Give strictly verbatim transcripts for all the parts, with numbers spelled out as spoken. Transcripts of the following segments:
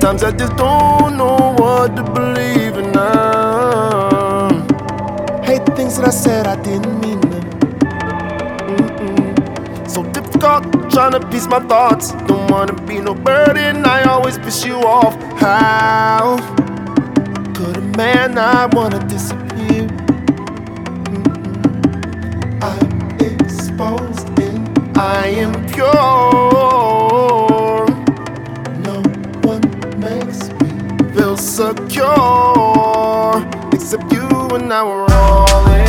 Sometimes I just don't know what to believe in now. Hate the things that I said, I didn't mean them. Mm-mm. So difficult trying to piece my thoughts. Don't wanna be no burden, I always piss you off. How could a man not wanna disappear? Mm-mm. I'm exposed and I am pure. No one makes me feel secure except you, and now we're all in,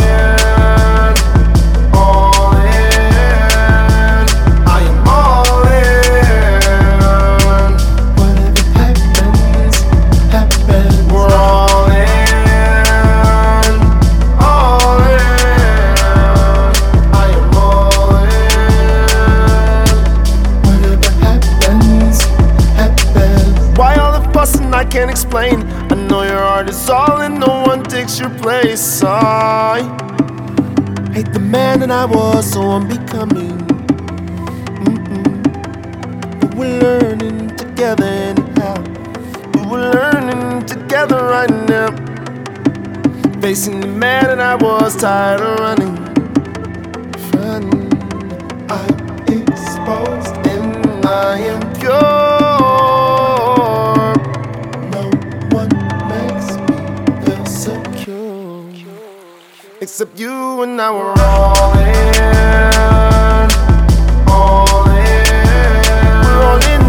all in. I am all in. Whatever happens, happens. We're all in, all in. I am all in. Whatever happens, happens. Why all the fussing I can't explain? I know your heart is all and no one takes your place. I hate the man that I was, so I'm becoming. Mm-mm. But we're learning together anyhow. But we're learning together right now. Facing the man that I was, tired of running. Running. I'm exposed and I am pure. Except you, and now we're all in, all in. We're all in